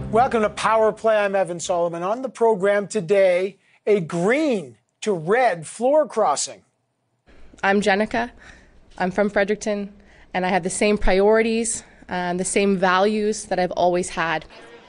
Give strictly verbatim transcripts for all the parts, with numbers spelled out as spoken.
Welcome to Power Play. I'm Evan Solomon. On the program today, a green to red floor crossing. I'm Jenica. I'm from Fredericton, and I have the same priorities and the same values that I've always had.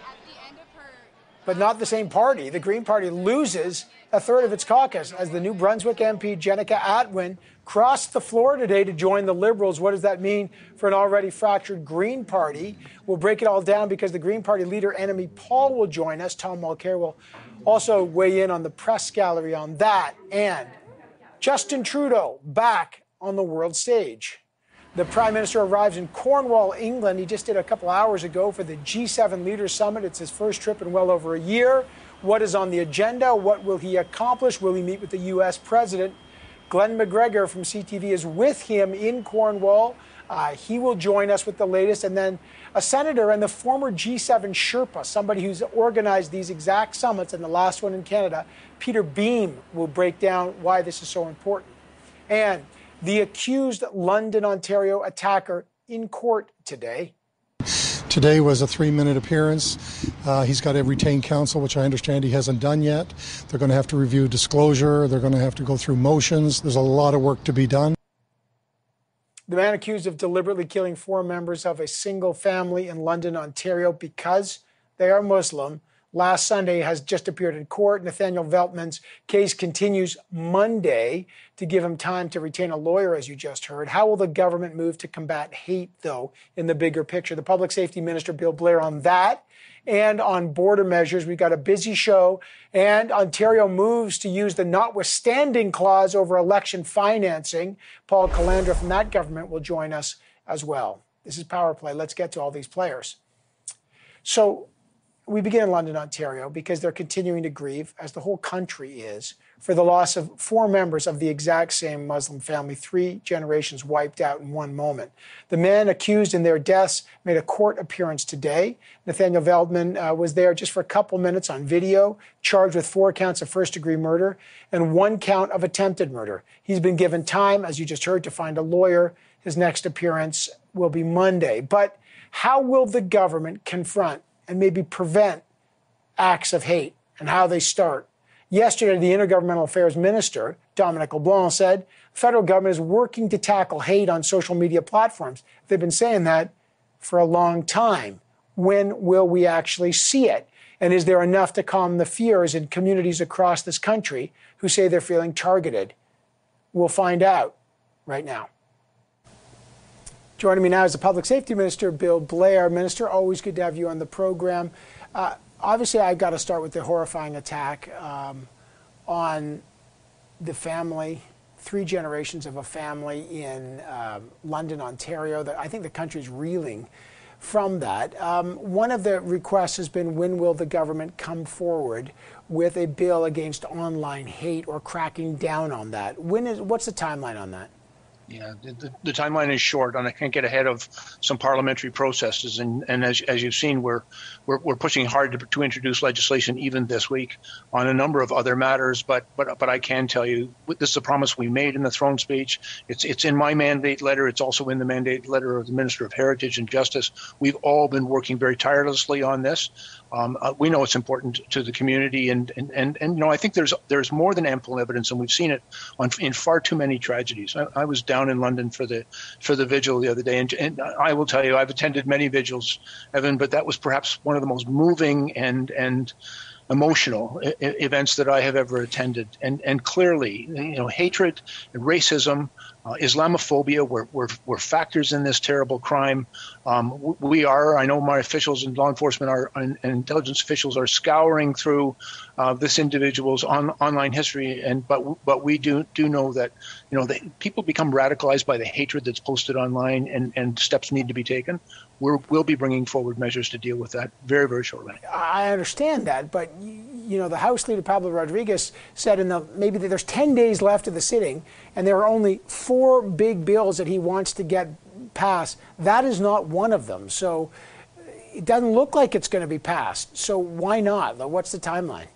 But not the same party. The Green Party loses a third of its caucus as the New Brunswick M P Jenica Atwin crossed the floor today to join the Liberals. What does that mean for an already fractured Green Party? We'll break it all down because the Green Party leader, Annamie Paul, will join us. Tom Mulcair will also weigh in on the press gallery on that. And Justin Trudeau back on the world stage. The Prime Minister arrives in Cornwall, England. He just did a couple hours ago for the G seven Leaders Summit. It's his first trip in well over a year. What is on the agenda? What will he accomplish? Will he meet with the U S president? Glenn McGregor from C T V is with him in Cornwall. Uh, he will join us with the latest. And then a senator and the former G seven Sherpa, somebody who's organized these exact summits and the last one in Canada, Peter Beam, will break down why this is so important. And the accused London, Ontario attacker in court today. Today was a three-minute appearance. Uh, he's got to retain counsel, which I understand he hasn't done yet. They're going to have to review disclosure. They're going to have to go through motions. There's a lot of work to be done. The man accused of deliberately killing four members of a single family in London, Ontario, because they are Muslim, last Sunday has just appeared in court. Nathaniel Veltman's case continues Monday to give him time to retain a lawyer, as you just heard. How will the government move to combat hate, though, in the bigger picture? The Public Safety Minister, Bill Blair, on that and on border measures. We've got a busy show, and Ontario moves to use the notwithstanding clause over election financing. Paul Calandra from that government will join us as well. This is Power Play. Let's get to all these players. So, we begin in London, Ontario, because they're continuing to grieve, as the whole country is, for the loss of four members of the exact same Muslim family, three generations wiped out in one moment. The men accused in their deaths made a court appearance today. Nathaniel Veltman uh, was there just for a couple minutes on video, charged with four counts of first-degree murder and one count of attempted murder. He's been given time, as you just heard, to find a lawyer. His next appearance will be Monday. But how will the government confront and maybe prevent acts of hate and how they start? Yesterday, the Intergovernmental Affairs Minister, Dominic LeBlanc, said the federal government is working to tackle hate on social media platforms. They've been saying that for a long time. When will we actually see it? And is there enough to calm the fears in communities across this country who say they're feeling targeted? We'll find out right now. Joining me now is the Public Safety Minister, Bill Blair. Minister, always good to have you on the program. Uh, obviously, I've got to start with the horrifying attack um, on the family, three generations of a family in uh, London, Ontario. That I think the country's reeling from that. Um, one of the requests has been, when will the government come forward with a bill against online hate or cracking down on that? When is, what's the timeline on that? Yeah, the, the timeline is short, and I can't get ahead of some parliamentary processes. And, and as, as you've seen, we're, we're we're pushing hard to, to introduce legislation even this week on a number of other matters. But but but I can tell you, this is a promise we made in the throne speech. It's it's in my mandate letter. It's also in the mandate letter of the Minister of Heritage and Justice. We've all been working very tirelessly on this. Um, uh, we know it's important to the community, and, and, and, and you know I think there's there's more than ample evidence, and we've seen it on in far too many tragedies. I, I was down in London for the for the vigil the other day, and, and I will tell you, I've attended many vigils, Evan, but that was perhaps one of the most moving and and emotional I- events that I have ever attended. And and clearly, you know, hatred and racism, uh, Islamophobia were, were were factors in this terrible crime. Um, we are, I know my officials and law enforcement are, and, and intelligence officials are scouring through uh, this individual's on, online history, and but but we do do know that, you know, the, people become radicalized by the hatred that's posted online, and, and steps need to be taken. We're, we'll be bringing forward measures to deal with that very, very shortly. I understand that, but you know, the House Leader Pablo Rodriguez said in the maybe that there's ten days left of the sitting, and there are only four big bills that he wants to get passed. That is not one of them. So it doesn't look like it's going to be passed. So why not? What's the timeline?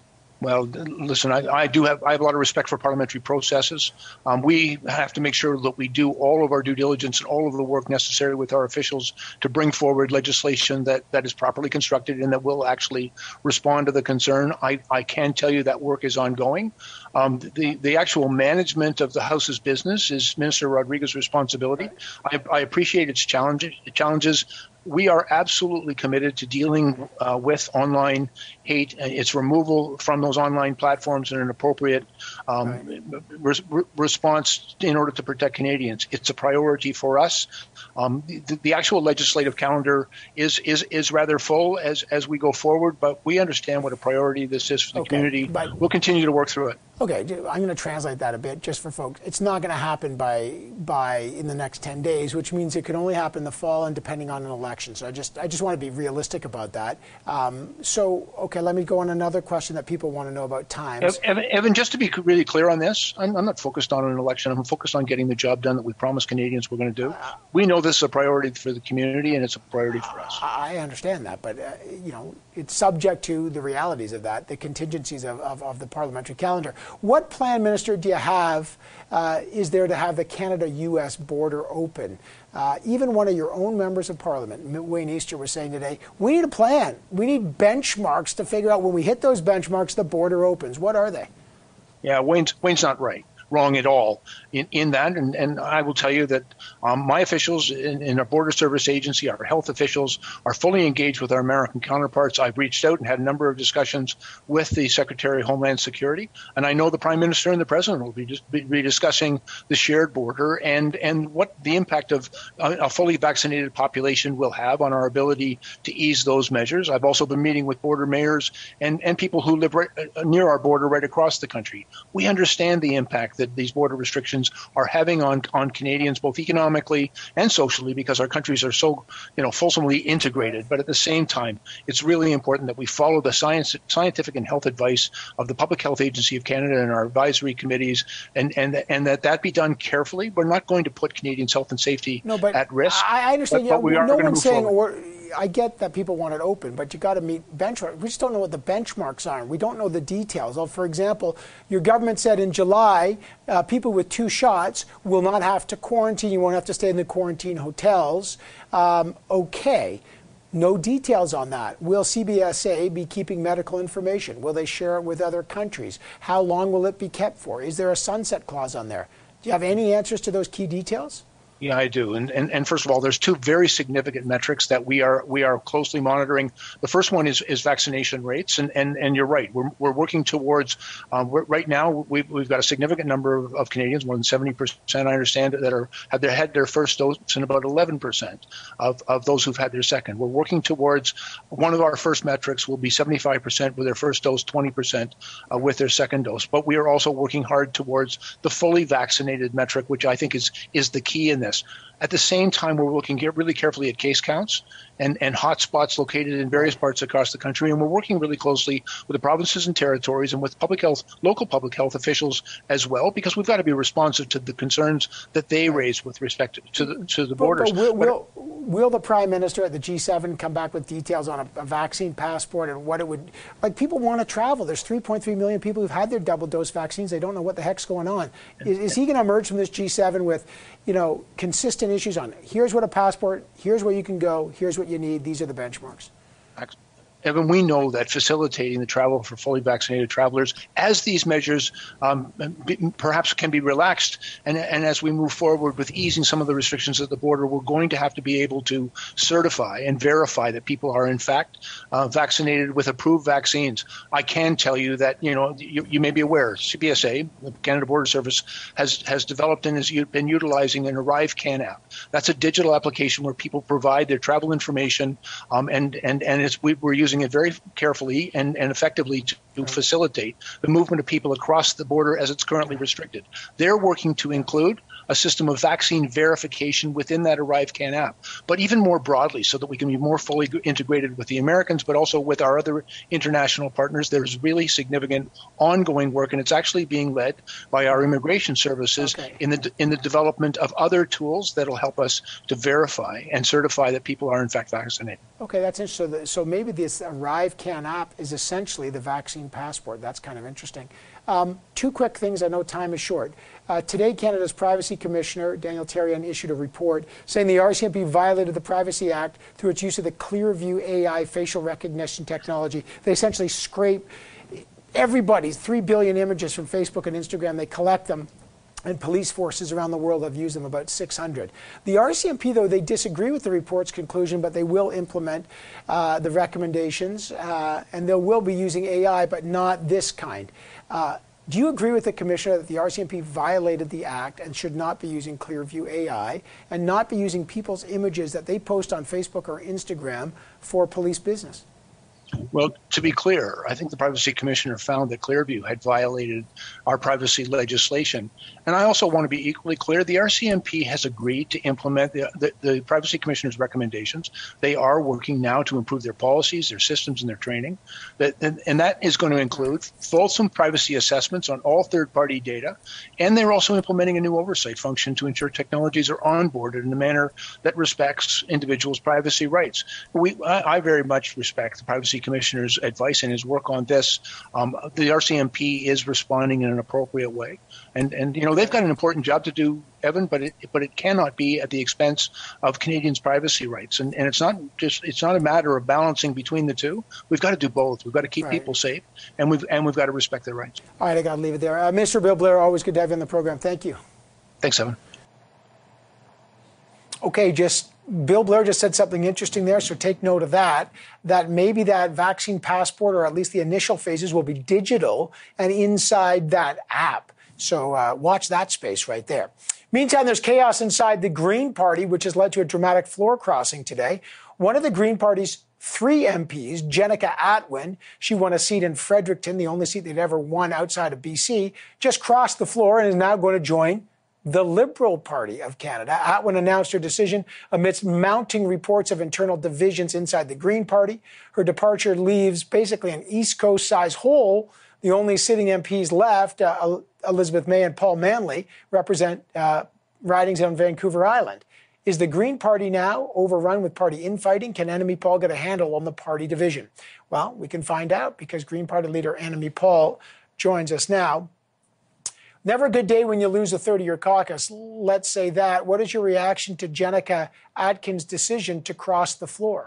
Well, listen, I, I do have I have a lot of respect for parliamentary processes. Um, we have to make sure that we do all of our due diligence and all of the work necessary with our officials to bring forward legislation that, that is properly constructed and that will actually respond to the concern. I, I can tell you that work is ongoing. Um, the, the actual management of the House's business is Minister Rodriguez's responsibility. I, I appreciate its challenges. challenges. We are absolutely committed to dealing uh, with online hate and its removal from those online platforms in an appropriate um, right. re- response in order to protect Canadians. It's a priority for us. Um, the, the actual legislative calendar is is is rather full as as we go forward, but we understand what a priority this is for the okay, community. but- We'll continue to work through it. Okay, I'm going to translate that a bit just for folks. It's not going to happen by by in the next ten days, which means it could only happen in the fall and depending on an election. So I just I just want to be realistic about that. Um, so okay, let me go on another question that people want to know about times. Evan, Evan, just to be really clear on this, I'm, I'm not focused on an election. I'm focused on getting the job done that we promised Canadians we're going to do. Uh, we know this is a priority for the community, and it's a priority for us. I understand that, but uh, you know, it's subject to the realities of that, the contingencies of, of, of the parliamentary calendar. What plan, Minister, do you have, uh, is there to have the Canada-U S border open? Uh, even one of your own members of Parliament, Wayne Easter, was saying today, we need a plan. We need benchmarks to figure out when we hit those benchmarks, the border opens. What are they? Yeah, Wayne's, Wayne's not right. Wrong at all in, in that. And, and I will tell you that um, my officials in, in our Border Service Agency, our health officials, are fully engaged with our American counterparts. I've reached out and had a number of discussions with the Secretary of Homeland Security. And I know the Prime Minister and the President will be, just, be, be discussing the shared border and, and what the impact of a, a fully vaccinated population will have on our ability to ease those measures. I've also been meeting with border mayors and, and people who live right, uh, near our border right across the country. We understand the impact that these border restrictions are having on, on Canadians, both economically and socially, because our countries are so, you know, fulsomely integrated. But at the same time, it's really important that we follow the science, scientific and health advice of the Public Health Agency of Canada and our advisory committees, and, and, and that that be done carefully. We're not going to put Canadians' health and safety no, but at risk. I understand. But, yeah, but we are no going to one's move saying, forward. or I get that people want it open, but you got to meet benchmarks. We just don't know what the benchmarks are. We don't know the details. Well, for example, your government said in July, uh, people with two shots will not have to quarantine. You won't have to stay in the quarantine hotels. Um, okay. No details on that. Will C B S A be keeping medical information? Will they share it with other countries? How long will it be kept for? Is there a sunset clause on there? Do you have any answers to those key details? Yeah, I do. And, and and first of all, there's two very significant metrics that we are we are closely monitoring. The first one is, is vaccination rates, and, and, and you're right. We're we're working towards um, we're, right now. We've we've got a significant number of, of Canadians, more than seventy percent, I understand, that are have their had their first dose, and about eleven percent of, of those who've had their second. We're working towards one of our first metrics will be seventy-five percent with their first dose, twenty percent uh, with their second dose. But we are also working hard towards the fully vaccinated metric, which I think is is the key in this. At the same time, we're looking really carefully at case counts and, and hot spots located in various parts across the country. And we're working really closely with the provinces and territories and with public health, local public health officials as well, because we've got to be responsive to the concerns that they raise with respect to the, to the borders. But, but will, will, will the Prime Minister at the G seven come back with details on a, a vaccine passport and what it would, like, people want to travel. There's three point three million people who've had their double dose vaccines. They don't know what the heck's going on. Is, is he going to emerge from this G seven with, you know, consistent issues on here's what a passport, here's where you can go, here's what you need, these are the benchmarks? Evan, we know that facilitating the travel for fully vaccinated travelers, as these measures um, perhaps can be relaxed, and, and as we move forward with easing some of the restrictions at the border, we're going to have to be able to certify and verify that people are in fact uh, vaccinated with approved vaccines. I can tell you that, you know, you, you may be aware, C B S A, the Canada Border Service, has has developed and has been utilizing an ArriveCAN app. That's a digital application where people provide their travel information, um, and and and it's we, we're using it very carefully and, and effectively to, to facilitate the movement of people across the border as it's currently restricted. They're working to include a system of vaccine verification within that ArriveCan app, but even more broadly so that we can be more fully integrated with the Americans, but also with our other international partners. There's really significant ongoing work, and it's actually being led by our immigration services Okay. in the in the development of other tools that'll help us to verify and certify that people are in fact vaccinated. Okay, that's interesting. So, the, so maybe this ArriveCan app is essentially the vaccine passport. That's kind of interesting. Um, two quick things. I know time is short. Uh, today, Canada's Privacy Commissioner, Daniel Therrien, issued a report saying the R C M P violated the Privacy Act through its use of the Clearview A I facial recognition technology. They essentially scrape everybody's three billion images from Facebook and Instagram. They collect them, and police forces around the world have used them, about six hundred. The R C M P, though, they disagree with the report's conclusion, but they will implement uh, the recommendations, uh, and they will be using A I, but not this kind. Uh, do you agree with the Commissioner that the R C M P violated the Act and should not be using Clearview A I and not be using people's images that they post on Facebook or Instagram for police business? Well, to be clear, I think the Privacy Commissioner found that Clearview had violated our privacy legislation. And I also want to be equally clear, the R C M P has agreed to implement the, the, the Privacy Commissioner's recommendations. They are working now to improve their policies, their systems, and their training. That, and, and that is going to include fulsome privacy assessments on all third-party data. And they're also implementing a new oversight function to ensure technologies are onboarded in a manner that respects individuals' privacy rights. We, I, I very much respect the Privacy Commissioner's advice and his work on this. Um, the R C M P is responding in an appropriate way, and and you know they've got an important job to do, Evan, but it but it cannot be at the expense of Canadians' privacy rights. And and it's not just it's not a matter of balancing between the two. We've got to do both. We've got to keep Right. people safe, and we've and we've got to respect their rights. All right, I got to leave it there. Uh, Mister Bill Blair, always good to have you on the program. Thank you. Thanks, Evan. Okay, just Bill Blair just said something interesting there, so take note of that, that maybe that vaccine passport, or at least the initial phases, will be digital and inside that app. So uh, watch that space right there. Meantime, there's chaos inside the Green Party, which has led to a dramatic floor crossing today. One of the Green Party's three M Ps, Jenica Atwin, she won a seat in Fredericton, the only seat they'd ever won outside of B C, just crossed the floor and is now going to join the Liberal Party of Canada. Atwin announced her decision amidst mounting reports of internal divisions inside the Green Party. Her departure leaves basically an East Coast-sized hole. The only sitting M Ps left, uh, Elizabeth May and Paul Manley, represent uh, ridings on Vancouver Island. Is the Green Party now overrun with party infighting? Can Annamie Paul get a handle on the party division? Well, we can find out because Green Party leader Annamie Paul joins us now. Never a good day when you lose a third of your caucus. Let's say that. What is your reaction to Jenica Atkin's decision to cross the floor?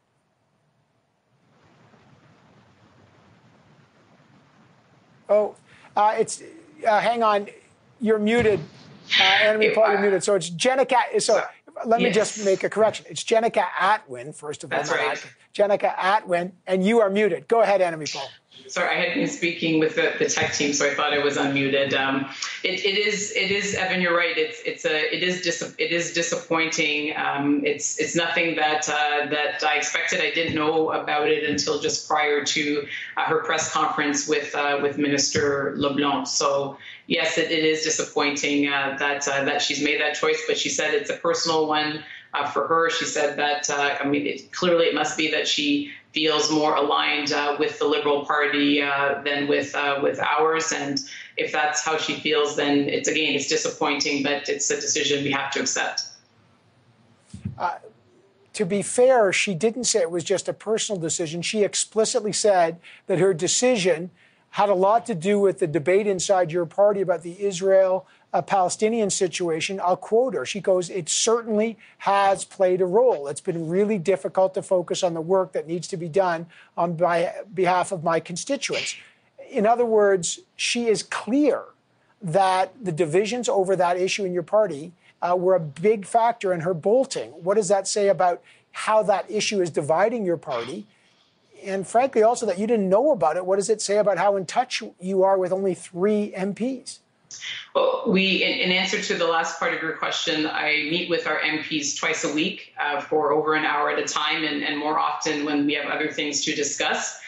Oh, uh, it's, uh, hang on, you're muted. Uh, Annamie Paul, you're muted. So it's Jenica, so let me Yes. just make a correction. It's Jenica Atwin, first of all. That's not right. Atkin. Jenica Atwin, and you are muted. Go ahead, Annamie Paul. Sorry, I had been speaking with the, the tech team, so I thought I was unmuted. Um, it, it is, it is, Evan, you're right. It's, it's a, it is, dis, it is disappointing. Um, it's, it's nothing that uh, that I expected. I didn't know about it until just prior to uh, her press conference with uh, with Minister LeBlanc. So yes, it, it is disappointing uh, that uh, that she's made that choice. But she said it's a personal one uh, for her. She said that uh, I mean, it, clearly it must be that she feels more aligned uh, with the Liberal Party uh, than with uh, with ours. And if that's how she feels, then it's, again, it's disappointing, but it's a decision we have to accept. Uh, to be fair, she didn't say it was just a personal decision. She explicitly said that her decision had a lot to do with the debate inside your party about the Israel uh, Palestinian situation. I'll quote her. She goes, "It certainly has played a role. It's been really difficult to focus on the work that needs to be done on by behalf of my constituents." In other words, she is clear that the divisions over that issue in your party uh, were a big factor in her bolting. What does that say about how that issue is dividing your party? And frankly, also that you didn't know about it. What does it say about how in touch you are with only three M Ps? Well, we, in, in answer to the last part of your question, I meet with our M Ps twice a week uh, for over an hour at a time, and, and more often when we have other things to discuss.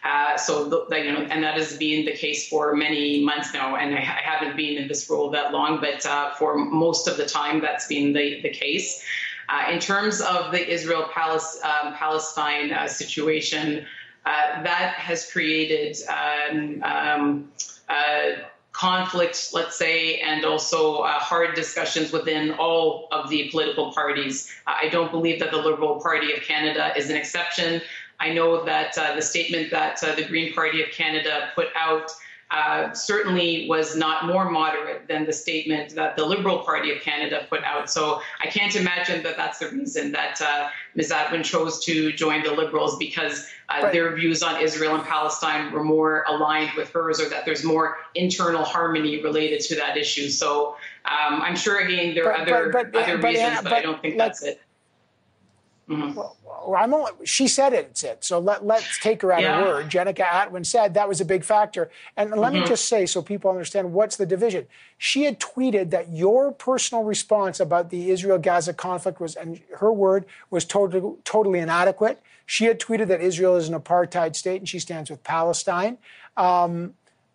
Uh, so, the, you know, and that has been the case for many months now. And I, I haven't been in this role that long, but uh, for most of the time, that's been the, the case. Uh, in terms of the Israel-Palestine um, uh, situation, uh, that has created um, um, uh, conflict, let's say, and also uh, hard discussions within all of the political parties. Uh, I don't believe that the Liberal Party of Canada is an exception. I know that uh, the statement that uh, the Green Party of Canada put out uh, certainly was not more moderate than the statement that the Liberal Party of Canada put out. So I can't imagine that that's the reason that uh, Miz Atwin chose to join the Liberals, because uh, right. their views on Israel and Palestine were more aligned with hers, or that there's more internal harmony related to that issue. So um, I'm sure, again, there are but, other, but, but, other but, reasons, but, but I don't think like, that's it. Mm-hmm. Well, I'm only, she said it's it, so let, let's take her at yeah. her word. Jenica Atwin said that was a big factor. And let mm-hmm. me just say, so people understand what's the division. She had tweeted that your personal response about the Israel-Gaza conflict was, and her word, was totally, totally inadequate. She had tweeted that Israel is an apartheid state and she stands with Palestine. Um,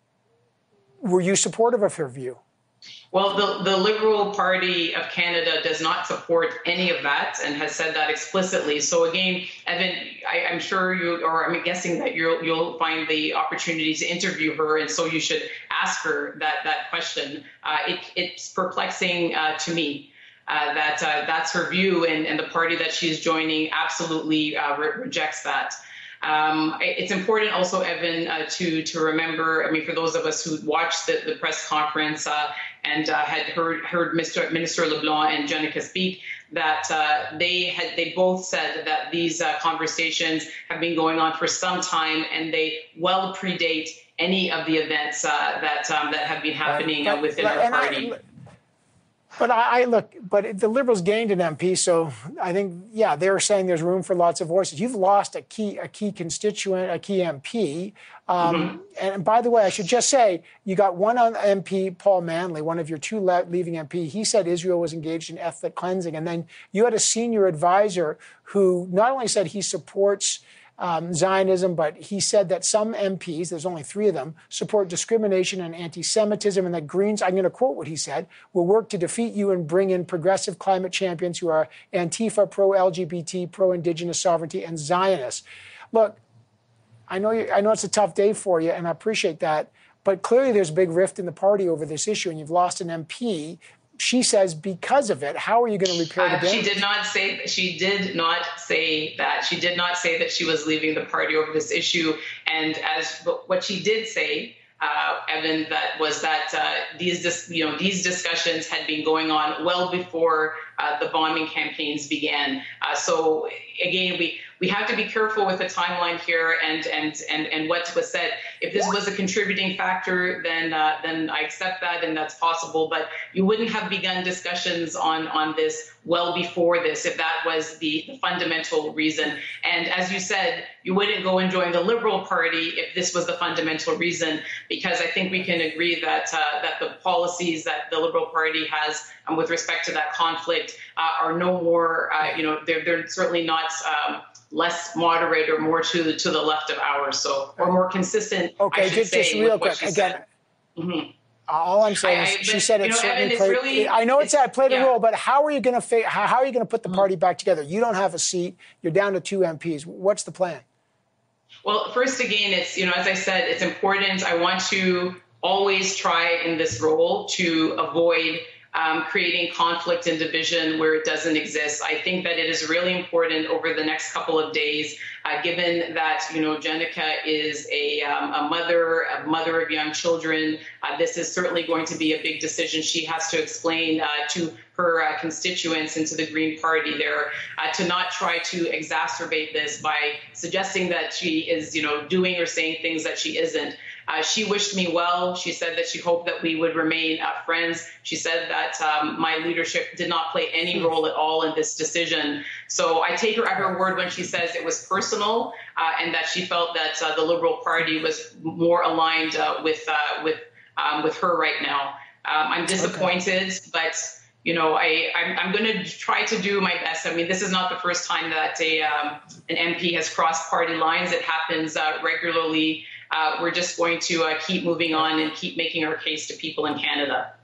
were you supportive of her view? Well, the, the Liberal Party of Canada does not support any of that and has said that explicitly. So again, Evan, I, I'm sure you, or I'm guessing that you'll, you'll find the opportunity to interview her, and so you should ask her that, that question. Uh, it, it's perplexing uh, to me uh, that uh, that's her view, and, and the party that she's joining absolutely uh, re- rejects that. Um, it's important also, Evan, uh, to to remember, I mean, for those of us who watched the, the press conference uh, and uh, had heard heard Mister Minister LeBlanc and Jenica speak, that uh, they had they both said that these uh, conversations have been going on for some time, and they well predate any of the events uh, that um, that have been happening uh, within our party. I, But I, I look, but the Liberals gained an M P, so I think, yeah, they're saying there's room for lots of voices. You've lost a key, a key constituent, a key M P. Um, mm-hmm. And by the way, I should just say, you got one M P, Paul Manley, one of your two le- leaving M P. He said Israel was engaged in ethnic cleansing. And then you had a senior advisor who not only said he supports Um, Zionism, but he said that some M Ps, there's only three of them, support discrimination and anti-Semitism, and that Greens, I'm going to quote what he said, will work to defeat you and bring in progressive climate champions who are Antifa, pro-L G B T, pro-Indigenous sovereignty, and Zionists. Look, I know you, I know it's a tough day for you, and I appreciate that, but clearly there's a big rift in the party over this issue, and you've lost an M P. She says because of it, how are you going to repair the uh, damage? She did not say. She did not say that. She did not say that she was leaving the party over this issue. And as what she did say, uh, Evan, that was that uh, these, dis, you know, these discussions had been going on well before uh, the bombing campaigns began. Uh, so again, we. We have to be careful with the timeline here and and and and what was said. If this was a contributing factor, then uh, then I accept that, and that's possible. But you wouldn't have begun discussions on on this well before this if that was the, the fundamental reason. And as you said, you wouldn't go and join the Liberal Party if this was the fundamental reason, because I think we can agree that uh, that the policies that the Liberal Party has um, with respect to that conflict uh, are no more, uh, you know, they're they're certainly not. Um, less moderate or more to to the left of ours, so or more consistent. Okay, I should just, say, just real with quick again. Mm-hmm. All I'm saying I, is, I, she said it know, certainly Evan, played. Really, I know it's, it's played a yeah. role, but how are you going to fa- how, how are you going to put the party mm-hmm. back together? You don't have a seat. You're down to two M Ps. What's the plan? Well, first, again, it's you know, as I said, it's important. I want to always try in this role to avoid Um, creating conflict and division where it doesn't exist. I think that it is really important over the next couple of days, uh, given that, you know, Jenica is a, um, a mother, a mother of young children. Uh, this is certainly going to be a big decision she has to explain uh, to her uh, constituents and to the Green Party there, uh, to not try to exacerbate this by suggesting that she is, you know, doing or saying things that she isn't. Uh, she wished me well. She said that she hoped that we would remain uh, friends. She said that um, my leadership did not play any role at all in this decision. So I take her at her word when she says it was personal uh, and that she felt that uh, the Liberal Party was more aligned uh, with uh, with um, with her right now. Um, I'm disappointed, okay. but you know, I, I'm, I'm going to try to do my best. I mean, this is not the first time that a um, an M P has crossed party lines. It happens uh, regularly. Uh, we're just going to uh, keep moving on and keep making our case to people in Canada.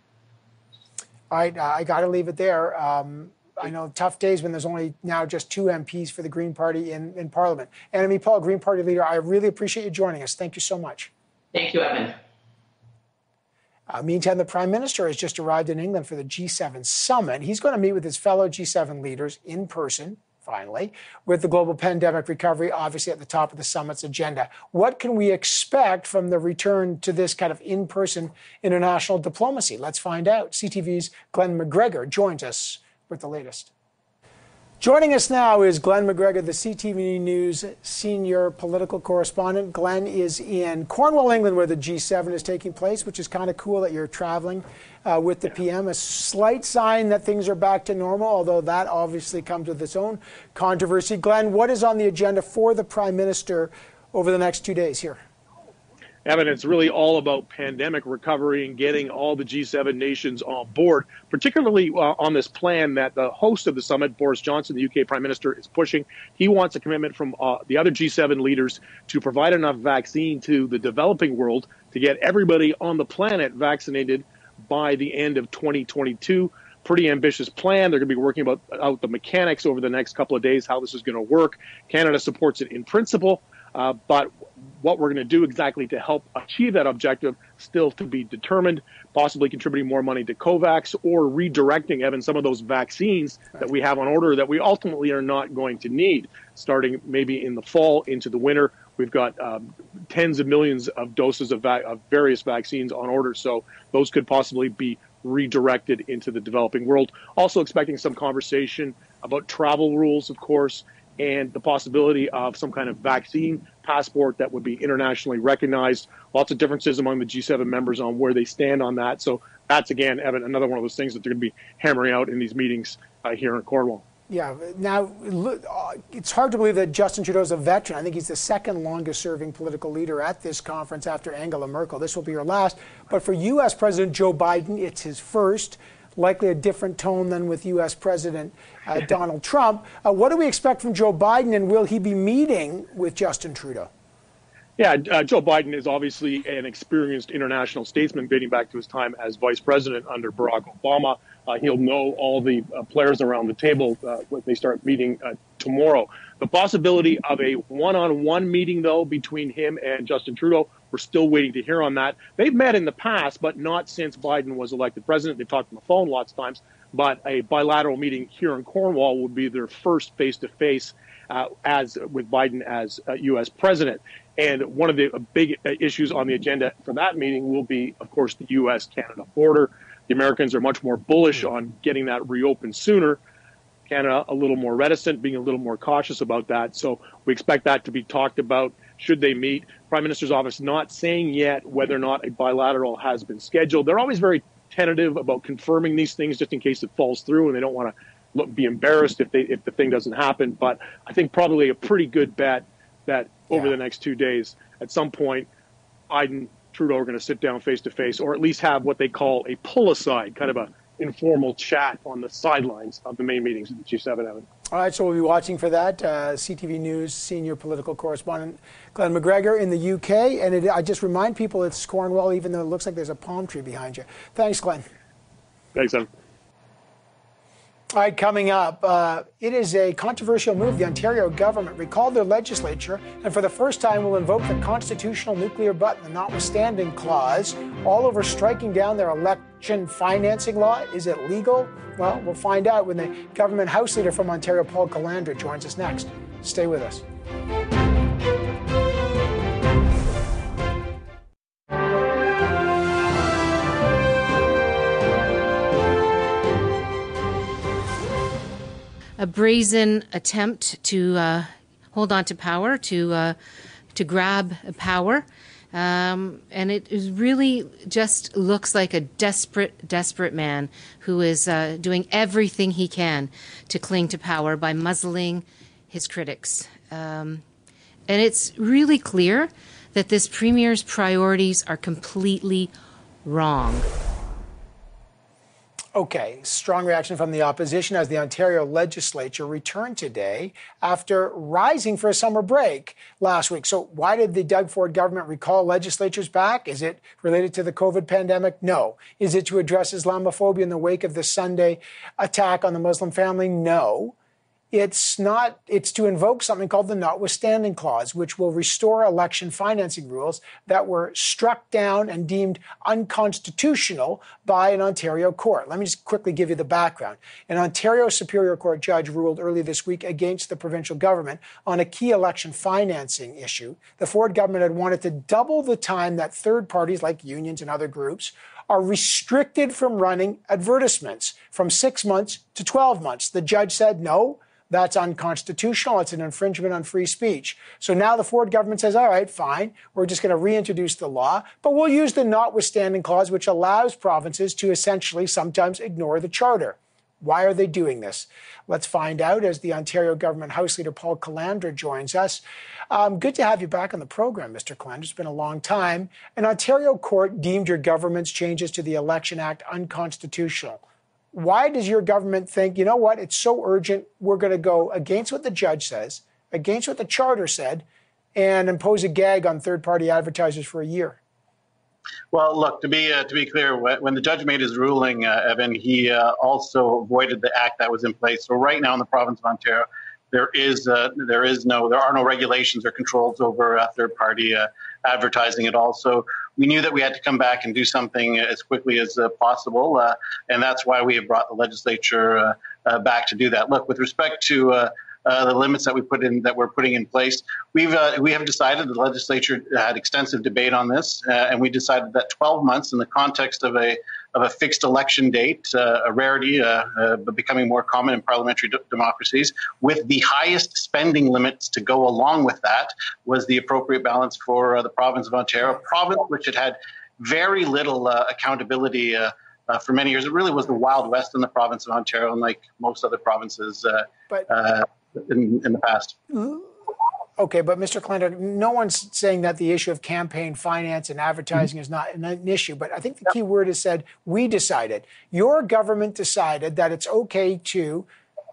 All right, uh, I got to leave it there. Um, I know tough days when there's only now just two M Ps for the Green Party in, in Parliament. Annamie Paul, Green Party leader, I really appreciate you joining us. Thank you so much. Thank you, Evan. Uh, meantime, the Prime Minister has just arrived in England for the G seven summit. He's going to meet with his fellow G seven leaders in person, finally, with the global pandemic recovery obviously at the top of the summit's agenda. What can we expect from the return to this kind of in-person international diplomacy? Let's find out. C T V's Glenn McGregor joins us with the latest. Joining us now is Glenn McGregor, the C T V News senior political correspondent. Glenn is in Cornwall, England, where the G seven is taking place, which is kind of cool that you're traveling uh, with the P M. A slight sign that things are back to normal, although that obviously comes with its own controversy. Glenn, what is on the agenda for the Prime Minister over the next two days here? Evan, it's really all about pandemic recovery and getting all the G seven nations on board, particularly uh, on this plan that the host of the summit, Boris Johnson, the U K Prime Minister, is pushing. He wants a commitment from uh, the other G seven leaders to provide enough vaccine to the developing world to get everybody on the planet vaccinated by the end of twenty twenty-two. Pretty ambitious plan. They're going to be working about out the mechanics over the next couple of days, how this is going to work. Canada supports it in principle. Uh, but what we're going to do exactly to help achieve that objective still to be determined, possibly contributing more money to COVAX or redirecting, Evan, some of those vaccines that we have on order that we ultimately are not going to need, starting maybe in the fall into the winter. We've got um, tens of millions of doses of, va- of various vaccines on order, so those could possibly be redirected into the developing world. Also expecting some conversation about travel rules, of course, and the possibility of some kind of vaccine passport that would be internationally recognized. Lots of differences among the G seven members on where they stand on that. So that's, again, Evan, another one of those things that they're going to be hammering out in these meetings uh, here in Cornwall. Yeah. Now, it's hard to believe that Justin Trudeau is a veteran. I think he's the second longest serving political leader at this conference after Angela Merkel. This will be her last. But for U S President Joe Biden, it's his first. Likely a different tone than with U S President uh, Donald Trump. Uh, what do we expect from Joe Biden, and will he be meeting with Justin Trudeau? Yeah, uh, Joe Biden is obviously an experienced international statesman dating back to his time as vice president under Barack Obama. Uh, he'll know all the uh, players around the table uh, when they start meeting uh, tomorrow. The possibility of a one-on-one meeting, though, between him and Justin Trudeau, we're still waiting to hear on that. They've met in the past, but not since Biden was elected president. They've talked on the phone lots of times, but a bilateral meeting here in Cornwall would be their first face-to-face uh, as with Biden as uh, U S president. And one of the big issues on the agenda for that meeting will be, of course, the U S Canada border. The Americans are much more bullish on getting that reopened sooner. Canada a little more reticent, being a little more cautious about that. So we expect that to be talked about should they meet. Prime Minister's office not saying yet whether or not a bilateral has been scheduled. They're always very tentative about confirming these things just in case it falls through, and they don't want to look, be embarrassed if they if the thing doesn't happen. But I think probably a pretty good bet that over yeah. the next two days, at some point, Biden, Trudeau are going to sit down face to face, or at least have what they call a pull aside, kind of a informal chat on the sidelines of the main meetings of the G seven. Evan. All right, so we'll be watching for that. Uh, C T V News senior political correspondent Glenn McGregor in the U K. And it, I just remind people it's Cornwall, even though it looks like there's a palm tree behind you. Thanks, Glenn. Thanks, Evan. All right, coming up, uh, it is a controversial move. The Ontario government recalled their legislature and for the first time will invoke the constitutional nuclear button, the notwithstanding clause, all over striking down their election financing law. Is it legal? Well, we'll find out when the government House Leader from Ontario, Paul Calandra, joins us next. Stay with us. A brazen attempt to uh, hold on to power, to uh, to grab power. Um, and it is really just looks like a desperate, desperate man who is uh, doing everything he can to cling to power by muzzling his critics. Um, and it's really clear that this premier's priorities are completely wrong. Okay, strong reaction from the opposition as the Ontario legislature returned today after rising for a summer break last week. So why did the Doug Ford government recall legislatures back? Is it related to the COVID pandemic? No. Is it to address Islamophobia in the wake of the Sunday attack on the Muslim family? No. It's not, it's to invoke something called the Notwithstanding Clause, which will restore election financing rules that were struck down and deemed unconstitutional by an Ontario court. Let me just quickly give you the background. An Ontario Superior Court judge ruled early this week against the provincial government on a key election financing issue. The Ford government had wanted to double the time that third parties like unions and other groups are restricted from running advertisements from six months to twelve months. The judge said, no, that's unconstitutional. It's an infringement on free speech. So now the Ford government says, all right, fine, we're just going to reintroduce the law, but we'll use the Notwithstanding Clause, which allows provinces to essentially sometimes ignore the charter. Why are they doing this? Let's find out as the Ontario Government House Leader Paul Calandra joins us. Um, good to have you back on the program, Mister Calandra. It's been a long time. An Ontario court deemed your government's changes to the Election Act unconstitutional. Why does your government think, you know what, it's so urgent, we're going to go against what the judge says, against what the charter said, and impose a gag on third-party advertisers for a year? Well, look, to be uh, to be clear, when the judge made his ruling, uh, Evan, he uh, also avoided the act that was in place. So right now in the province of Ontario, there is uh, there is no there are no regulations or controls over uh, third-party uh, advertising at all. So we knew that we had to come back and do something as quickly as uh, possible, uh, and that's why we have brought the legislature uh, uh, back to do that. Look, with respect to uh, uh, the limits that we put in, that we're putting in place, we've uh, we have decided, the legislature had extensive debate on this, uh, and we decided that twelve months in the context of a of a fixed election date, uh, a rarity, uh, uh, but becoming more common in parliamentary d- democracies, with the highest spending limits to go along with that, was the appropriate balance for uh, the province of Ontario, a province which had had very little uh, accountability uh, uh, for many years. It really was the Wild West in the province of Ontario, unlike most other provinces uh, but, uh, in, in the past. Okay, but Mister Calandra, no one's saying that the issue of campaign finance and advertising mm-hmm. is not an issue, but I think the key word is said, we decided. Your government decided that it's okay to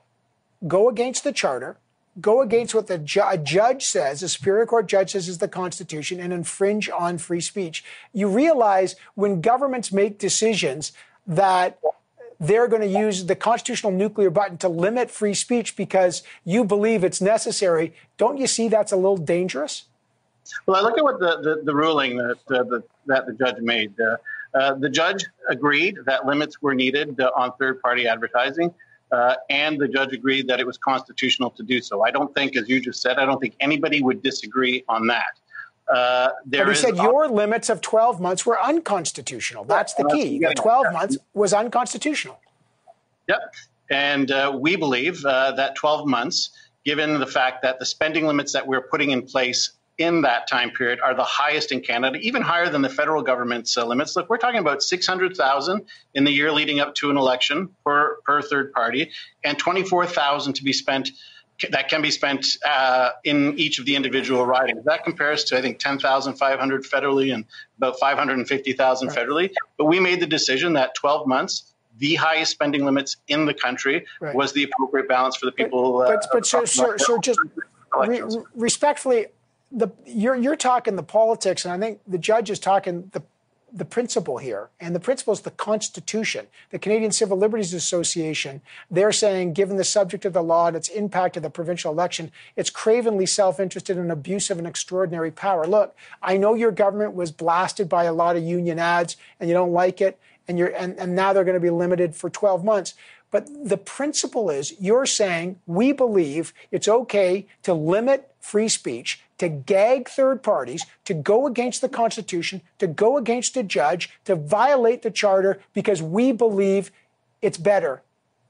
go against the charter, go against what the ju- a judge says, a Superior Court judge says is the Constitution, and infringe on free speech. You realize when governments make decisions that they're going to use the constitutional nuclear button to limit free speech because you believe it's necessary. Don't you see that's a little dangerous? Well, I look at what the, the, the ruling that, uh, the, that the judge made. Uh, uh, the judge agreed that limits were needed uh, on third-party advertising, uh, and the judge agreed that it was constitutional to do so. I don't think, as you just said, I don't think anybody would disagree on that. Uh, there but he said is, your limits of twelve months were unconstitutional. That's the key. The twelve months was unconstitutional. Yep. And uh, we believe uh, that twelve months, given the fact that the spending limits that we're putting in place in that time period are the highest in Canada, even higher than the federal government's uh, limits. Look, we're talking about six hundred thousand in the year leading up to an election per, per third party, and twenty-four thousand to be spent that can be spent uh, in each of the individual ridings. That compares to, I think, ten thousand five hundred federally and about five hundred fifty thousand right. federally. But we made the decision that twelve months, the highest spending limits in the country, right. was the appropriate balance for the people. But, uh, but, but sir, sir, sir, just re- respectfully, the, you're, you're talking the politics, and I think the judge is talking the the principle here, and the principle is the Constitution. The Canadian Civil Liberties Association, they're saying, given the subject of the law and its impact of the provincial election, it's cravenly self-interested and abuse of an extraordinary power. Look, I know your government was blasted by a lot of union ads, and you don't like it, and you're and, and now they're going to be limited for twelve months. But the principle is, you're saying, we believe it's okay to limit free speech, to gag third parties, to go against the Constitution, to go against a judge, to violate the charter because we believe it's better.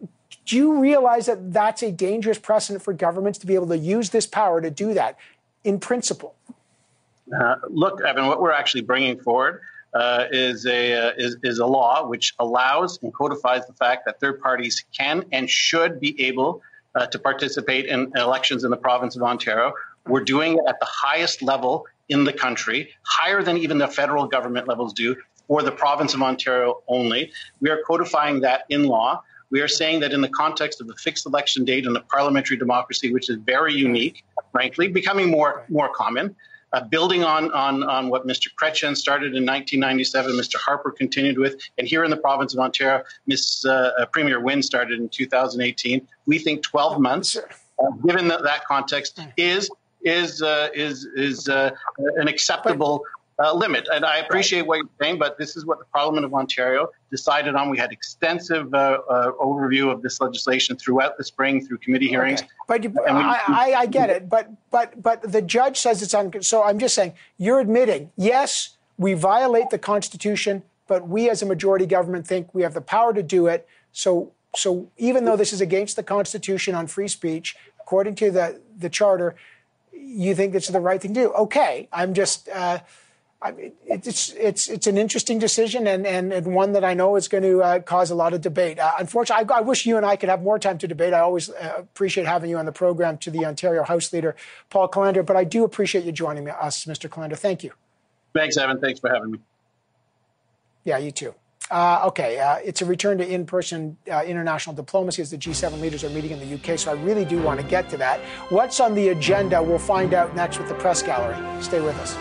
Do you realize that that's a dangerous precedent for governments to be able to use this power to do that in principle? Uh, look, Evan, what we're actually bringing forward uh, is a uh, is, is a law which allows and codifies the fact that third parties can and should be able uh, to participate in elections in the province of Ontario. We're doing it at the highest level in the country, higher than even the federal government levels do, for the province of Ontario only. We are codifying that in law. We are saying that in the context of the fixed election date and the parliamentary democracy, which is very unique, frankly, becoming more more common, uh, building on, on, on what Mister Chrétien started in nineteen ninety-seven, Mister Harper continued with, and here in the province of Ontario, Miz Uh, Premier Wynne started in two thousand eighteen. We think twelve months, uh, given that, that context, is is uh, is is uh, an acceptable Uh, limit. And I appreciate what you're saying, but this is what the Parliament of Ontario decided on. We had extensive uh, uh, overview of this legislation throughout the spring through committee hearings. Okay. But you, I, I, I get it. But but but the judge says it's un. So I'm just saying, you're admitting, yes, we violate the Constitution, but we as a majority government think we have the power to do it. So so even though this is against the Constitution on free speech, according to the the charter, you think this is the right thing to do. Okay, I'm just. Uh, I mean, it's it's it's an interesting decision and, and, and one that I know is going to uh, cause a lot of debate. Uh, unfortunately, I, I wish you and I could have more time to debate. I always uh, appreciate having you on the program, to the Ontario House Leader, Paul Calandra, but I do appreciate you joining us, Mister Calandra. Thank you. Thanks, Evan. Thanks for having me. Yeah, you too. Uh, okay, uh, it's a return to in-person uh, international diplomacy as the G seven leaders are meeting in the U K, so I really do want to get to that. What's on the agenda? We'll find out next with the press gallery. Stay with us.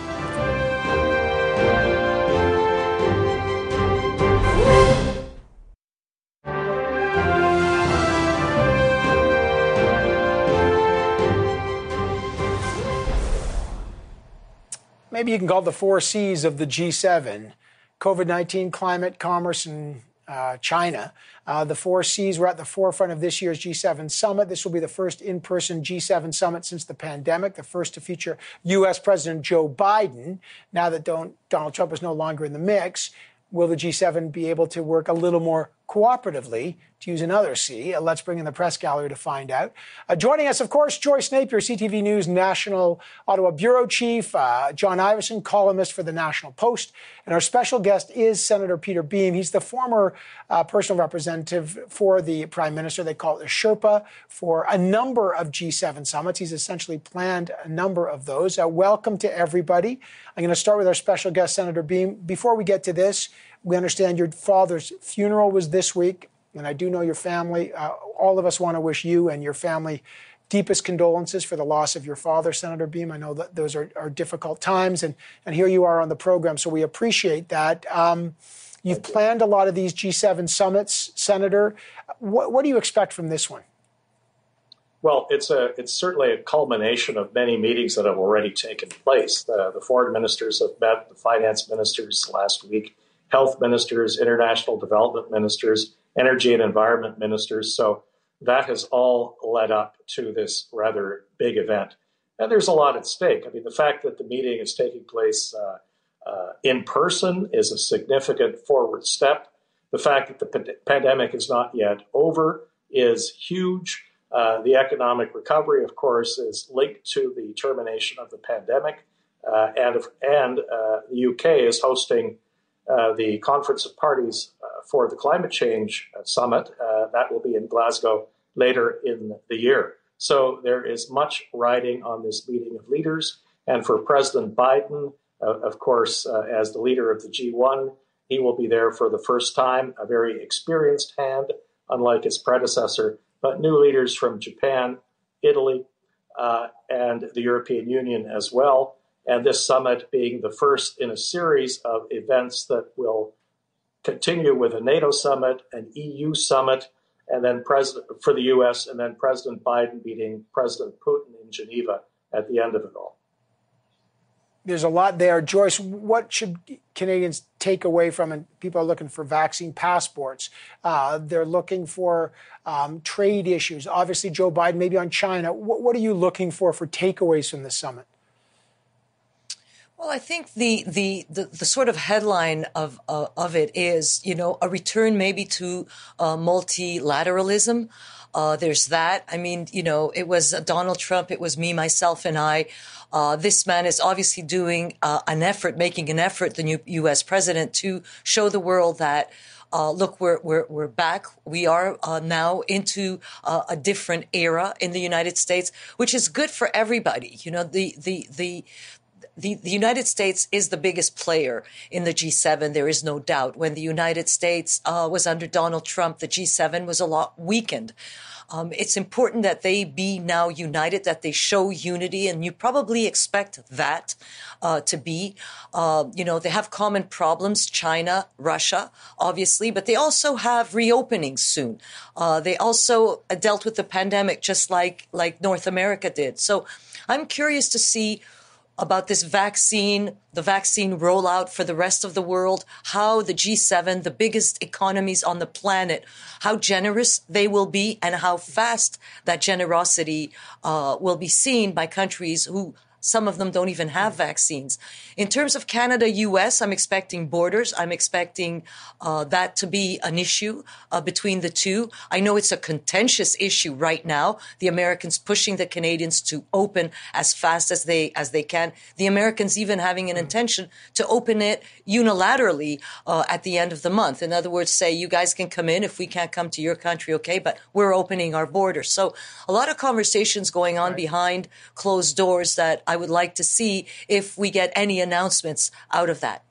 Maybe you can call it the four C's of the G seven: COVID nineteen, climate, commerce, and uh, China. Uh, the four C's were at the forefront of this year's G seven summit. This will be the first in-person G seven summit since the pandemic, the first to feature U S President Joe Biden. Now that don't, Donald Trump is no longer in the mix, will the G seven be able to work a little more cooperatively, to use another C? Uh, let's bring in the press gallery to find out. Uh, joining us, of course, Joyce Napier, C T V News National Ottawa Bureau Chief, uh, John Iveson, columnist for the National Post, and our special guest is Senator Peter Beam. He's the former uh, personal representative for the Prime Minister. They call it the Sherpa for a number of G seven summits. He's essentially planned a number of those. Uh, welcome to everybody. I'm going to start with our special guest, Senator Beam. Before we get to this, we understand your father's funeral was this week, and I do know your family. Uh, all of us want to wish you and your family deepest condolences for the loss of your father, Senator Beam. I know that those are, are difficult times, and, and here you are on the program, so we appreciate that. Um, you've planned a lot of these G seven summits, Senator. What, what do you expect from this one? Well, it's a it's certainly a culmination of many meetings that have already taken place. The, the foreign ministers have met, the finance ministers last week, health ministers, international development ministers, energy and environment ministers. So that has all led up to this rather big event. And there's a lot at stake. I mean, the fact that the meeting is taking place uh, uh, in person is a significant forward step. The fact that the p- pandemic is not yet over is huge. Uh, the economic recovery, of course, is linked to the termination of the pandemic. Uh, and and uh, the U K is hosting Uh, the Conference of Parties uh, for the Climate Change uh, Summit. Uh, that will be in Glasgow later in the year. So there is much riding on this meeting of leaders. And for President Biden, uh, of course, uh, as the leader of the G one, he will be there for the first time, a very experienced hand, unlike his predecessor, but new leaders from Japan, Italy, uh, and the European Union as well. And this summit being the first in a series of events that will continue with a NATO summit, an E U summit, and then President for the U S, and then President Biden meeting President Putin in Geneva at the end of it all. There's a lot there. Joyce, what should Canadians take away from it? People are looking for vaccine passports. Uh, they're looking for um, trade issues. Obviously, Joe Biden, maybe on China. What, what are you looking for for takeaways from this summit? Well, I think the, the, the, the sort of headline of uh, of it is, you know, a return maybe to uh, multilateralism. Uh, there's that. I mean, you know, it was Donald Trump, it was me, myself, and I. Uh, this man is obviously doing uh, an effort, making an effort, the new U S president, to show the world that, uh, look, we're we're we're back. We are uh, now into uh, a different era in the United States, which is good for everybody. You know, the the the. the, the United States is the biggest player in the G seven. There is no doubt. When the United States uh, was under Donald Trump, the G seven was a lot weakened. Um, it's important that they be now united, that they show unity, and you probably expect that uh, to be. Uh, you know, they have common problems, China, Russia, obviously, but they also have reopenings soon. Uh, they also dealt with the pandemic just like, like North America did. So I'm curious to see about this vaccine, the vaccine rollout for the rest of the world, how the G seven, the biggest economies on the planet, how generous they will be and how fast that generosity uh, will be seen by countries who some of them don't even have vaccines. In terms of Canada, U S, I'm expecting borders. I'm expecting uh, that to be an issue uh, between the two. I know it's a contentious issue right now. The Americans pushing the Canadians to open as fast as they as they can. The Americans even having an intention to open it unilaterally uh, at the end of the month. In other words, say, you guys can come in. If we can't come to your country, okay, but we're opening our borders. So a lot of conversations going on right behind closed doors that I would like to see if we get any announcements out of that.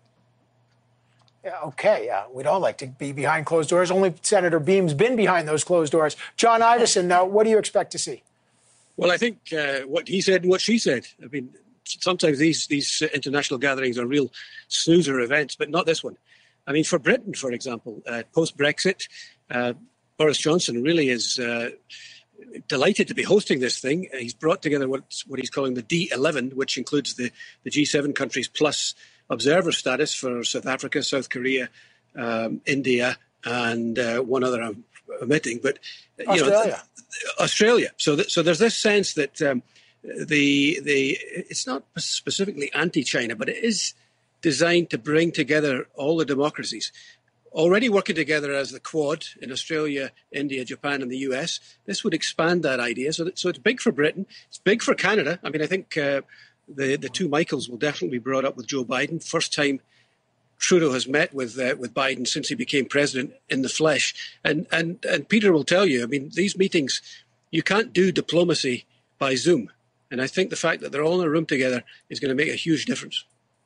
Yeah, okay, uh, we'd all like to be behind closed doors. Only Senator Beam's been behind those closed doors. John Iveson, now, what do you expect to see? Well, I think uh, what he said and what she said. I mean, sometimes these these international gatherings are real snoozer events, but not this one. I mean, for Britain, for example, uh, post-Brexit, uh, Boris Johnson really is uh, delighted to be hosting this thing. He's brought together what, what he's calling the D eleven, which includes the, the G seven countries plus observer status for South Africa, South Korea, um, India, and uh, one other I'm omitting. But you Australia. know, Australia. So, th- so there's this sense that um, the the it's not specifically anti-China, but it is designed to bring together all the democracies already working together as the Quad in Australia, India, Japan, and the U S. This would expand that idea. So, that, so it's big for Britain. It's big for Canada. I mean, I think uh, the the two Michaels will definitely be brought up with Joe Biden. First time Trudeau has met with uh, with Biden since he became president in the flesh. And and and Peter will tell you, I mean, these meetings, you can't do diplomacy by Zoom. And I think the fact that they're all in a room together is going to make a huge difference.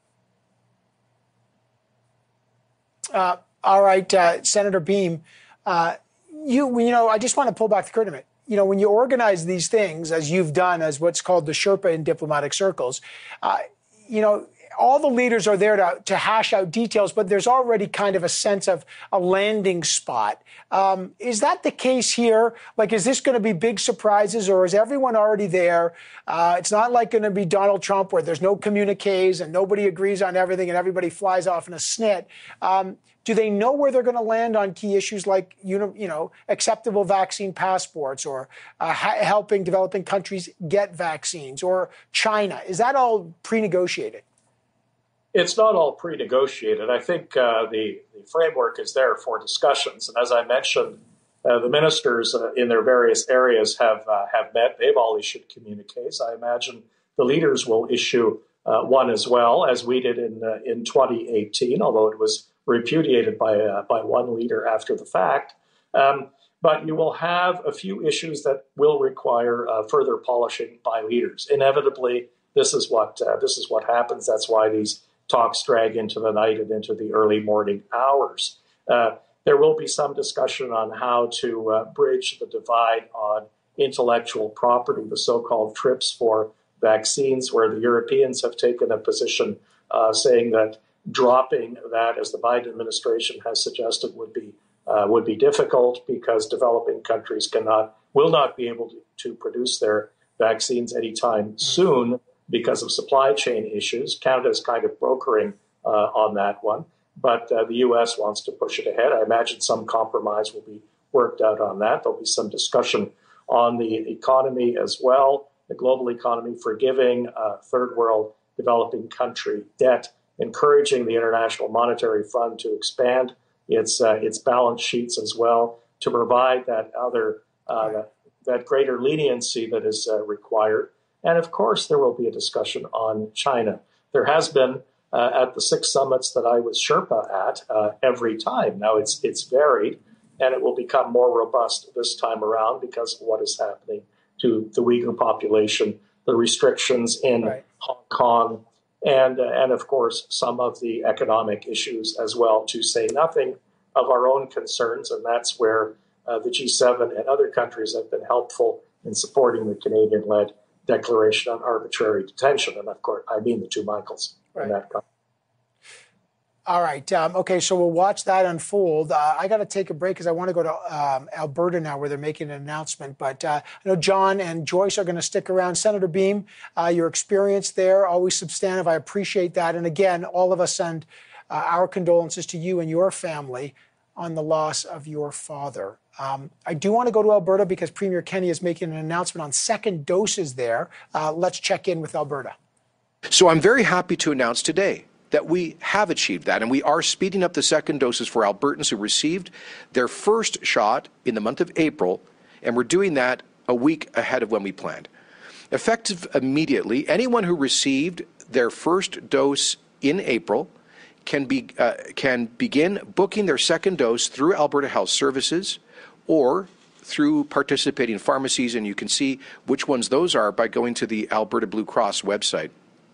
Uh, all right, uh, Senator Beam, uh, you you know, I just want to pull back the curtain a bit. You know, when you organize these things, as you've done, as what's called the Sherpa in diplomatic circles, uh, you know, all the leaders are there to, to hash out details, but there's already kind of a sense of a landing spot. Um, is that the case here? Like, is this going to be big surprises, or is everyone already there? Uh, it's not like going to be Donald Trump where there's no communiques and nobody agrees on everything and everybody flies off in a snit. Um, do they know where they're going to land on key issues like, you know, you know acceptable vaccine passports, or uh, ha- helping developing countries get vaccines, or China? Is that all pre-negotiated? It's not all pre-negotiated. I think uh, the, the framework is there for discussions. And as I mentioned, uh, the ministers uh, in their various areas have uh, have met. They've all issued communiques. I imagine the leaders will issue uh, one as well, as we did in uh, in twenty eighteen, although it was repudiated by uh, by one leader after the fact. Um, but you will have a few issues that will require uh, further polishing by leaders. Inevitably, this is what uh, this is what happens. That's why these talks drag into the night and into the early morning hours. Uh, there will be some discussion on how to uh, bridge the divide on intellectual property, the so-called TRIPS for vaccines, where the Europeans have taken a position uh, saying that dropping that, as the Biden administration has suggested, would be uh, would be difficult because developing countries cannot will not be able to, to produce their vaccines anytime soon because of supply chain issues. Canada is kind of brokering uh, on that one, but uh, the U S wants to push it ahead. I imagine some compromise will be worked out on that. There'll be some discussion on the economy as well, the global economy, forgiving uh, third world developing country debt, encouraging the International Monetary Fund to expand its uh, its balance sheets as well, to provide that other uh, that, that greater leniency that is uh, required. And of course, there will be a discussion on China. There has been uh, at the six summits that I was Sherpa at uh, every time. Now it's it's varied, and it will become more robust this time around because of what is happening to the Uyghur population, the restrictions in right. Hong Kong, and, uh, and of course, some of the economic issues as well, to say nothing of our own concerns. And that's where uh, the G seven and other countries have been helpful in supporting the Canadian-led Declaration on Arbitrary Detention. And of course, I mean the two Michaels right. in that country. All right. Um, okay, so we'll watch that unfold. Uh, I got to take a break because I want to go to um, Alberta now, where they're making an announcement. But uh, I know John and Joyce are going to stick around. Senator Beam, uh, your experience there, always substantive. I appreciate that. And again, all of us send uh, our condolences to you and your family on the loss of your father. Um, I do want to go to Alberta because Premier Kenney is making an announcement on second doses there. Uh, let's check in with Alberta. So I'm very happy to announce today that we have achieved that, and we are speeding up the second doses for Albertans who received their first shot in the month of April, and we're doing that a week ahead of when we planned. Effective immediately, anyone who received their first dose in April can be uh, can begin booking their second dose through Alberta Health Services or through participating pharmacies, and you can see which ones those are by going to the Alberta Blue Cross website.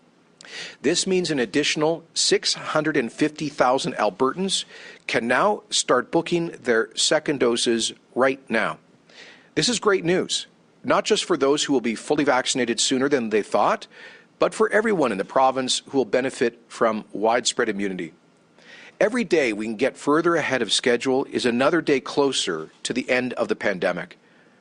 This means an additional six hundred fifty thousand Albertans can now start booking their second doses right now. This is great news, not just for those who will be fully vaccinated sooner than they thought, but for everyone in the province who will benefit from widespread immunity. Every day we can get further ahead of schedule is another day closer to the end of the pandemic.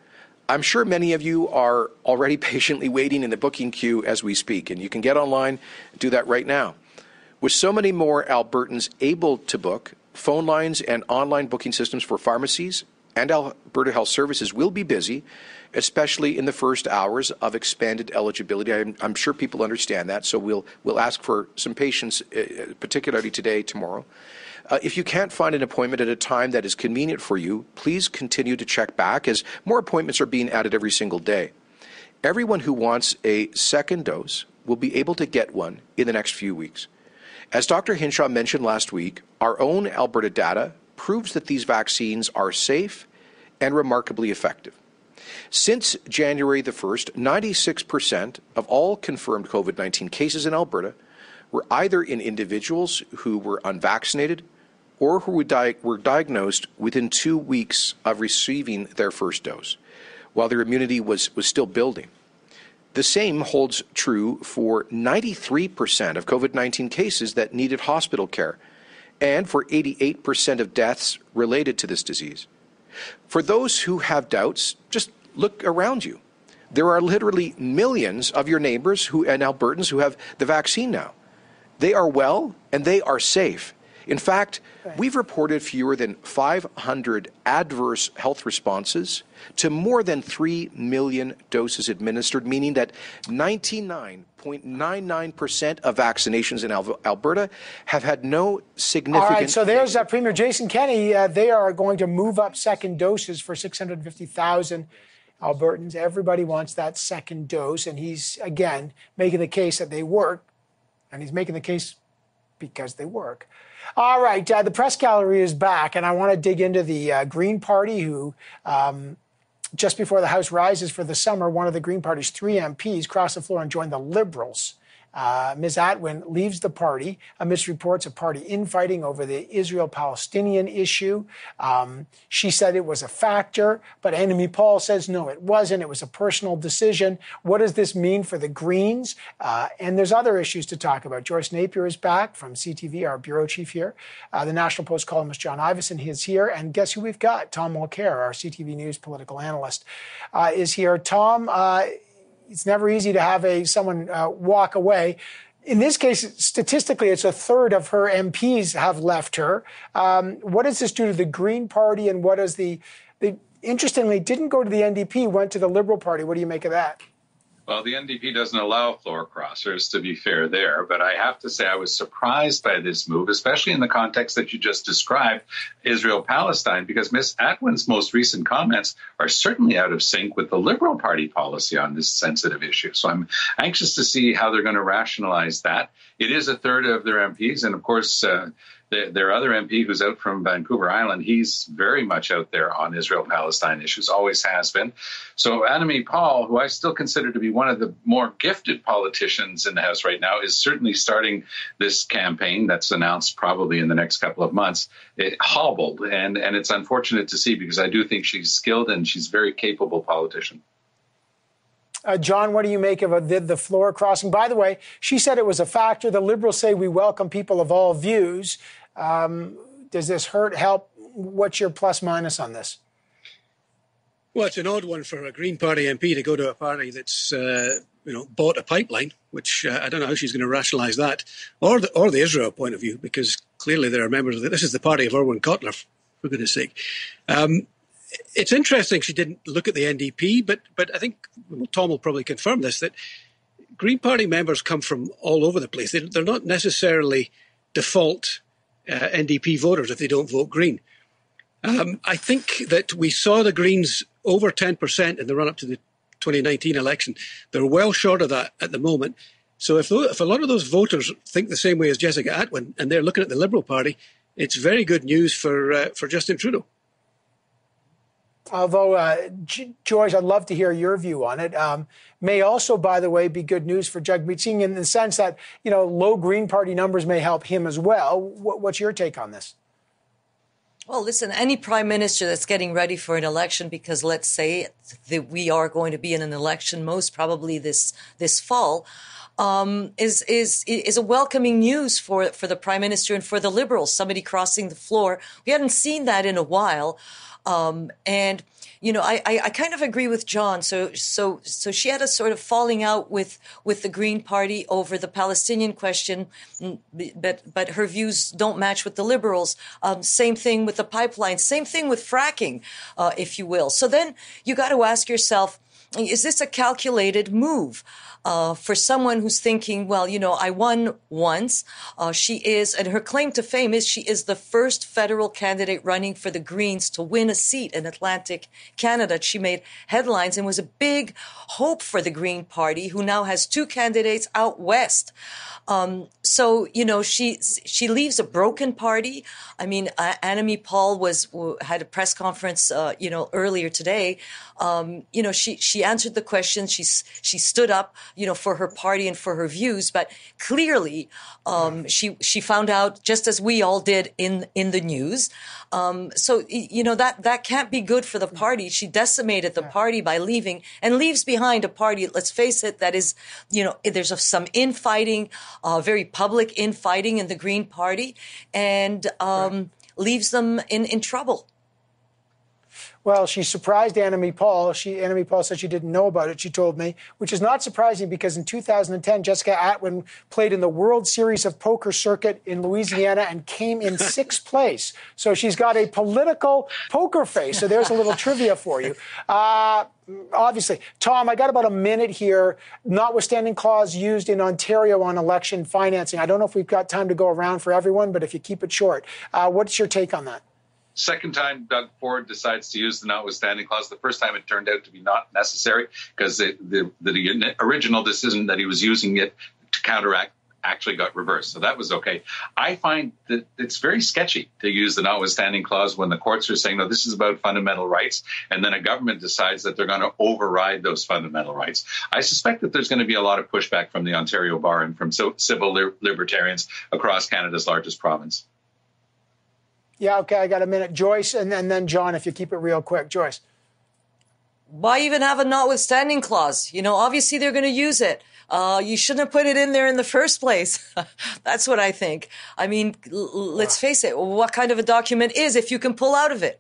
I'm sure many of you are already patiently waiting in the booking queue as we speak, and you can get online and do that right now. With so many more Albertans able to book, phone lines and online booking systems for pharmacies and Alberta Health Services will be busy, especially in the first hours of expanded eligibility. I'm, I'm sure people understand that, so we'll, we'll ask for some patience, uh, particularly today, tomorrow. Uh, if you can't find an appointment at a time that is convenient for you, please continue to check back as more appointments are being added every single day. Everyone who wants a second dose will be able to get one in the next few weeks. As Doctor Hinshaw mentioned last week, our own Alberta data proves that these vaccines are safe and remarkably effective. Since January the first, ninety-six percent of all confirmed COVID nineteen cases in Alberta were either in individuals who were unvaccinated or who were, di- were diagnosed within two weeks of receiving their first dose, while their immunity was, was still building. The same holds true for ninety-three percent of COVID nineteen cases that needed hospital care, and for eighty-eight percent of deaths related to this disease. For those who have doubts, just look around you. There are literally millions of your neighbors who and Albertans who have the vaccine now. They are well and they are safe. In fact, we've reported fewer than five hundred adverse health responses to more than three million doses administered, meaning that ninety-nine point nine nine percent of vaccinations in Al- Alberta have had no significant... All right, so there's uh, Premier Jason Kenney. Uh, they are going to move up second doses for six hundred fifty thousand Albertans. Everybody wants that second dose, and he's, again, making the case that they work, and he's making the case because they work. All right, uh, the press gallery is back, and I want to dig into the uh, Green Party, who um, just before the House rises for the summer, one of the Green Party's three M Ps crossed the floor and joined the Liberals. Uh, Miz Atwin leaves the party amidst reports of party infighting over the Israel-Palestinian issue. Um, she said it was a factor, but Annamie Paul says no, it wasn't. It was a personal decision. What does this mean for the Greens? Uh, and there's other issues to talk about. Joyce Napier is back from C T V, our bureau chief here. Uh, the National Post columnist John Ivison is here. And guess who we've got? Tom Mulcair, our C T V News political analyst, uh, is here. Tom, uh, it's never easy to have a someone uh, walk away. In this case, statistically, it's a third of her M Ps have left her. Um, what does this do to the Green Party, and what does the, the, interestingly, didn't go to the N D P, went to the Liberal Party. What do you make of that? Well, the N D P doesn't allow floor crossers, to be fair there. But I have to say I was surprised by this move, especially in the context that you just described, Israel-Palestine, because Miz Atwin's most recent comments are certainly out of sync with the Liberal Party policy on this sensitive issue. So I'm anxious to see how they're going to rationalize that. It is a third of their M Ps. And of course, uh, the, their other M P who's out from Vancouver Island, he's very much out there on Israel-Palestine issues, always has been. So Annamie Paul, who I still consider to be one of the more gifted politicians in the House right now, is certainly starting this campaign that's announced probably in the next couple of months. It hobbled, and, and it's unfortunate to see because I do think she's skilled and she's a very capable politician. Uh, John, what do you make of a, the, the floor crossing? By the way, she said it was a factor. The Liberals say we welcome people of all views. Um, does this hurt, help? What's your plus minus on this? Well, it's an odd one for a Green Party M P to go to a party that's, uh, you know, bought a pipeline, which uh, I don't know how she's going to rationalise that, or the, or the Israel point of view, because clearly there are members of the, this is the party of Irwin Cotler, for goodness sake. Um, It's interesting she didn't look at the N D P, but but I think well, Tom will probably confirm this, that Green Party members come from all over the place. They, they're not necessarily default uh, N D P voters if they don't vote Green. Um, I think that we saw the Greens over ten percent in the run-up to the twenty nineteen election. They're well short of that at the moment. So if, if a lot of those voters think the same way as Jessica Atwin and they're looking at the Liberal Party, it's very good news for uh, for Justin Trudeau. Although, uh, G- George, I'd love to hear your view on it. Um, may also, by the way, be good news for Jagmeet Singh in the sense that, you know, low Green Party numbers may help him as well. W- what's your take on this? Well, listen, any prime minister that's getting ready for an election, because let's say that we are going to be in an election most probably this this fall, um, is is is a welcoming news for for the prime minister and for the Liberals. Somebody crossing the floor. We hadn't seen that in a while. Um, and, you know, I, I, I kind of agree with John. So, so, so she had a sort of falling out with, with the Green Party over the Palestinian question, but, but her views don't match with the Liberals. Um, same thing with the pipeline, same thing with fracking, uh, if you will. So then you got to ask yourself, is this a calculated move? Uh, for someone who's thinking, well, you know, I won once. Uh, she is, and her claim to fame is she is the first federal candidate running for the Greens to win a seat in Atlantic Canada. She made headlines and was a big hope for the Green Party, who now has two candidates out west. Um, so, you know, she she leaves a broken party. I mean, uh, Annamie Paul was had a press conference, uh, you know, earlier today. Um, you know, she she answered the questions. She she stood up, you know, for her party and for her views. But clearly, um, she she found out, just as we all did in in the news. Um, so, you know, that that can't be good for the party. She decimated the party by leaving and leaves behind a party, let's face it, that is, you know, there's some infighting, uh, very public infighting in the Green Party, and um, leaves them in, in trouble. Well, she surprised Annamie Paul. She, Annamie Paul said she didn't know about it, she told me, which is not surprising because in two thousand ten, Jessica Atwin played in the World Series of Poker circuit in Louisiana and came in sixth place. So she's got a political poker face. So there's a little trivia for you. Uh, obviously, Tom, I got about a minute here. Notwithstanding clause used in Ontario on election financing. I don't know if we've got time to go around for everyone, but if you keep it short, uh, what's your take on that? Second time Doug Ford decides to use the notwithstanding clause. The first time it turned out to be not necessary because the, the, the original decision that he was using it to counteract actually got reversed. So that was okay. I find that it's very sketchy to use the notwithstanding clause when the courts are saying, no, this is about fundamental rights. And then a government decides that they're going to override those fundamental rights. I suspect that there's going to be a lot of pushback from the Ontario Bar and from so, civil li- libertarians across Canada's largest province. Yeah, okay, I got a minute. Joyce, and, and then John, if you keep it real quick. Joyce. Why even have a notwithstanding clause? You know, obviously they're going to use it. Uh, you shouldn't have put it in there in the first place. That's what I think. I mean, l- let's face it. What kind of a document is if you can pull out of it?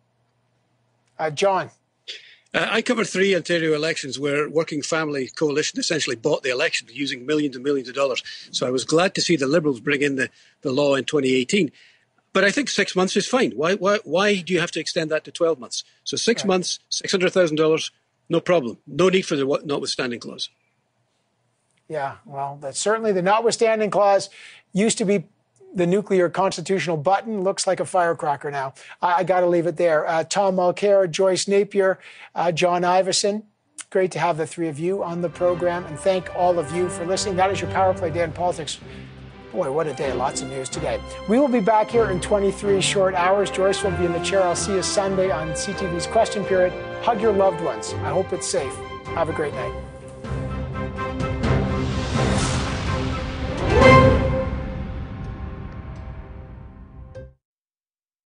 Uh, John. Uh, I covered three Ontario elections where Working Family Coalition essentially bought the election using millions and millions of dollars. So I was glad to see the Liberals bring in the, the law in twenty eighteen. But I think six months is fine. Why why why do you have to extend that to twelve months? So six right. months, six hundred thousand dollars, no problem. No need for the notwithstanding clause. Yeah, well, that's certainly the notwithstanding clause used to be the nuclear constitutional button. Looks like a firecracker now. I, I got to leave it there. Uh, Tom Mulcair, Joyce Napier, uh, John Iveson. Great to have the three of you on the program, and thank all of you for listening. That is your Power Play Day in Politics. Boy, what a day. Lots of news today. We will be back here in twenty-three short hours. Joyce will be in the chair. I'll see you Sunday on C T V's Question Period. Hug your loved ones. I hope it's safe. Have a great night.